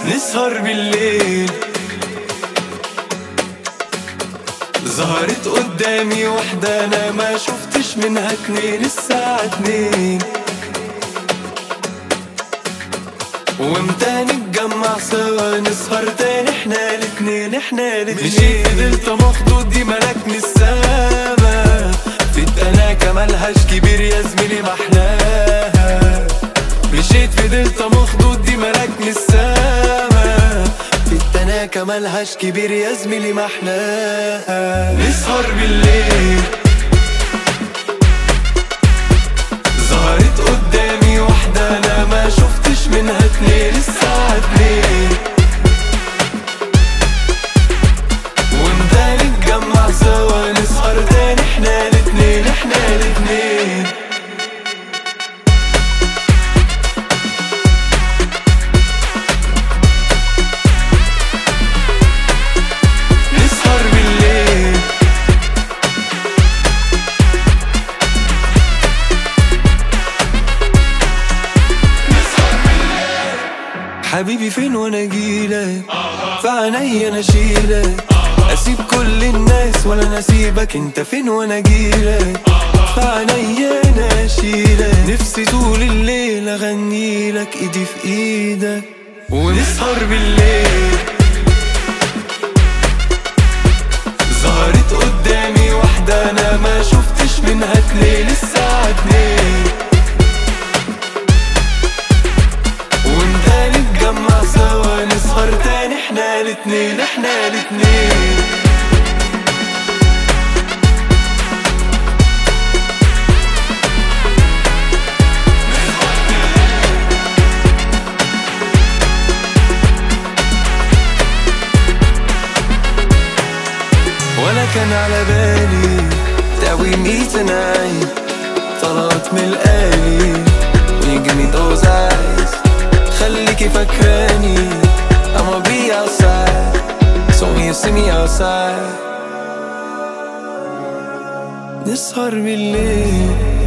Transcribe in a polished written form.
نسهر بالليل. ظهرت قدامي وحدة أنا ما شفتش منها اتنين، الساعة 2 وامتى نتجمع سوا نسهر تاني احنا الاتنين. مشيت فضلت مخضوض دي ملاك من السما، في التناكة ملهاش كبير يا زميلي محلاها. مشيت فضلت مخضوض دي ملاك من السما، في التناكة ملهاش كبير يا زميلي محلاها. نسهر بالليل. ظهرت قدامي وحدة أنا ما شفتش منها اتنين، الساعة 2 وامتى نتجمع سوا نسهر تاني احنا الاتنين. نسهر بالليل. حبيبي فين وانا اجيلك، في عينيا انا اشيلك، اسيب كل الناس ولا نسيبك. انت فين وانا اجيلك، في عينيا انا اشيلك. نفسي طول الليل اغنيلك ايدي في ايدك ونسهر بالليل. ظهرت قدامي وحدة انا ما شفتش منها اتنين، الساعة 2 وامتى نتجمع سوا نسهر تاني احنا الاتنين. ولا كان على بالي تقوي me tonight، طلعت من القالي when you give me those eyes. خليكي فاكراني I'ma be outside, so when you see me outside. نسهر بالليل.